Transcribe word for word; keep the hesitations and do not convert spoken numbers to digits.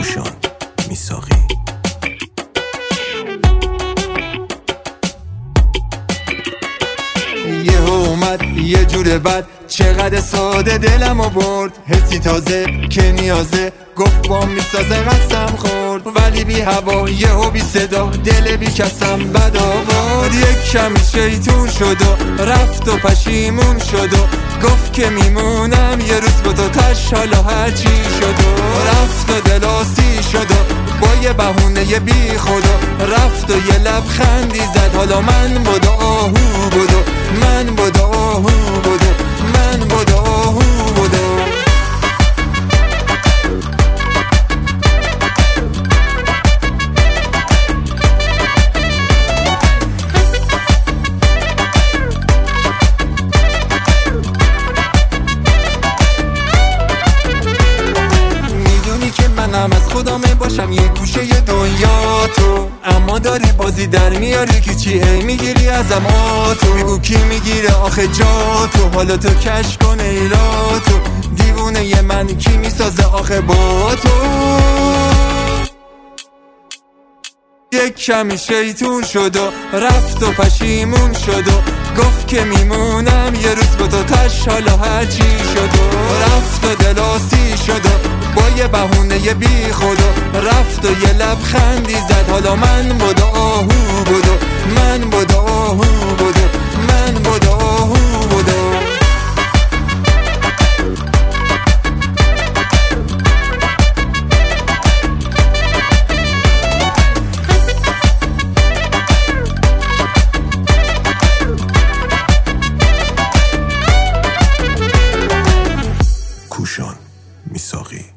کوشان میساقی. یه اومد یه جور بد، چقدر ساده دلمو برد. حسی تازه که نیازه، گفت با میسازه قسم خورد. ولی بی هوا یه و بی صدا، دل بی کسم بد آورد. یک کمی شیطون شد و رفت و پشیمون شد و گفت که میمونم یه روز با تو تش، حالا هرچی شد و رفت و دلاسی شد و با یه بهونه یه بی خدا رفت و یه لبخندی زد. حالا من بودا آهو بودو، من بودا آهو بودو، من بودا آهو بودو. منم از خودمه باشم یه گوشه ی دنیا تو، اما داری بازی در میاری که چی هی میگیری ازم آتو. میگو کی میگیره آخه جا تو، حالا تو کش کن ایلا تو. دیوونه ی من کی میسازه آخه با تو. یک کمی شیطون شد و رفت و پشیمون شد و گفت که میمونم یه روز با تو تش، حالا هرچی شد و رفت و دلاسی شد و با یه بهونه یه بی خدا رفت و یه لبخندی زد. حالا من بودا آهو بودو، من بودا آهو بودو، من بودا آهو بودو. کوشان میساقی.